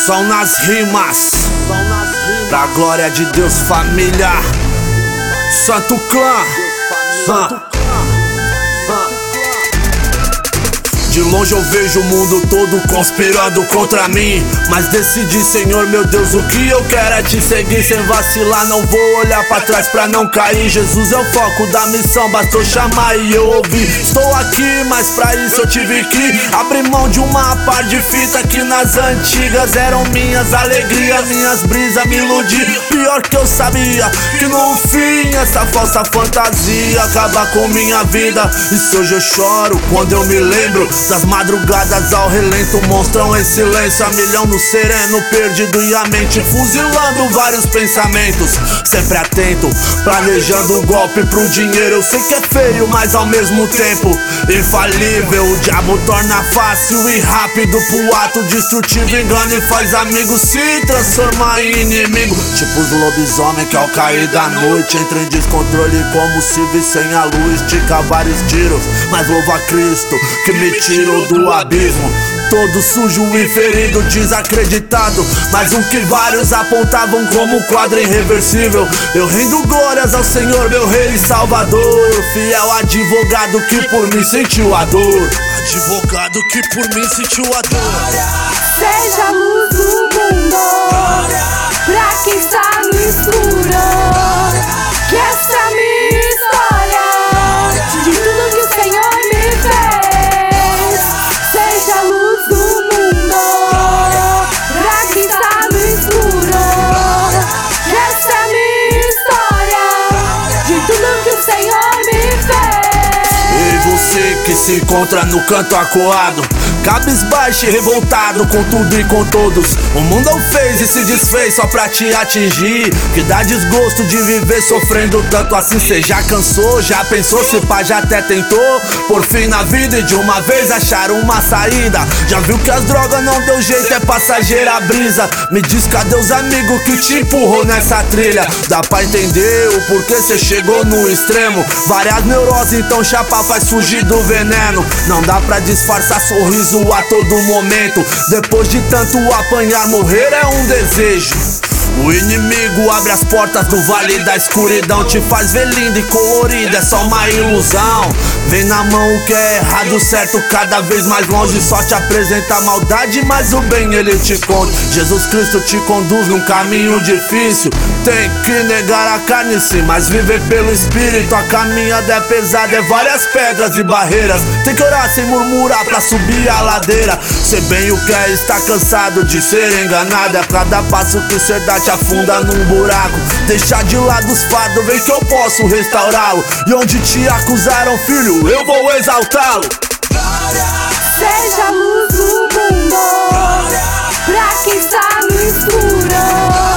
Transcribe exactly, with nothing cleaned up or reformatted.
São nas rimas, da glória de Deus, família. Santo Clã. Santo Clã. De longe eu vejo o mundo todo conspirando contra mim, mas decidi, Senhor, meu Deus, o que eu quero é te seguir sem vacilar. Não vou olhar pra trás pra não cair. Jesus é o foco da missão, bastou chamar e eu ouvi. Estou aqui, mas pra isso eu tive que abrir mão de uma par de fita que nas antigas eram minhas alegrias, minhas brisas me iludir. Pior que eu sabia que no fim essa falsa fantasia acaba com minha vida. E se hoje eu choro quando eu me lembro das madrugadas ao relento, monstram em silêncio, a milhão no sereno, perdido e a mente fuzilando vários pensamentos. Sempre atento, planejando um golpe pro dinheiro. Eu sei que é feio, mas ao mesmo tempo infalível. O diabo torna fácil e rápido pro ato destrutivo, engana e faz amigo se transformar em inimigo. Tipo os lobisomem que ao cair da noite entra em descontrole como se vissem a luz. Estica vários tiros, mas louva a Cristo que me tirou do abismo. Todo sujo e ferido, desacreditado, mas um que vários apontavam como quadro irreversível. Eu rendo glórias ao Senhor, meu Rei e Salvador, fiel advogado que por mim sentiu a dor. Advogado que por mim sentiu a dor. Seja a luz do mundo pra quem está no escuro, que essa é a minha história, de tudo que o Senhor me fez. Seja a luz do mundo pra quem está no escuro, que essa é a minha história, de tudo que o Senhor me fez. E você que se encontra no canto acuado, cabisbaixo e revoltado com tudo e com todos. O mundo fez e se desfez só pra te atingir, que dá desgosto de viver sofrendo tanto assim. Cê já cansou, já pensou, se pá já até tentou por fim na vida e de uma vez achar uma saída. Já viu que as drogas não deu jeito, é passageira a brisa. Me diz cadê os amigos que te empurrou nessa trilha? Dá pra entender o porquê cê chegou no extremo. Várias neuroses, então chapa faz fugir do veneno. Não dá pra disfarçar sorriso a todo momento. Depois de tanto apanhar, morrer é um desejo. O inimigo abre as portas do vale da escuridão, te faz ver linda e colorida, é só uma ilusão. Vem na mão o que é errado, certo, cada vez mais longe. Só te apresenta a maldade, mas o bem ele te conta. Jesus Cristo te conduz num caminho difícil. Tem que negar a carne sim, mas viver pelo Espírito. A caminhada é pesada, é várias pedras e barreiras. Tem que orar sem murmurar pra subir a ladeira. Sei bem o que é estar cansado de ser enganado. É cada passo que cê dá te afunda num buraco. Deixar de lado os fardos, vem que eu posso restaurá-lo. E onde te acusaram, filho, eu vou exaltá-lo. Seja a luz do mundo pra quem está no escuro,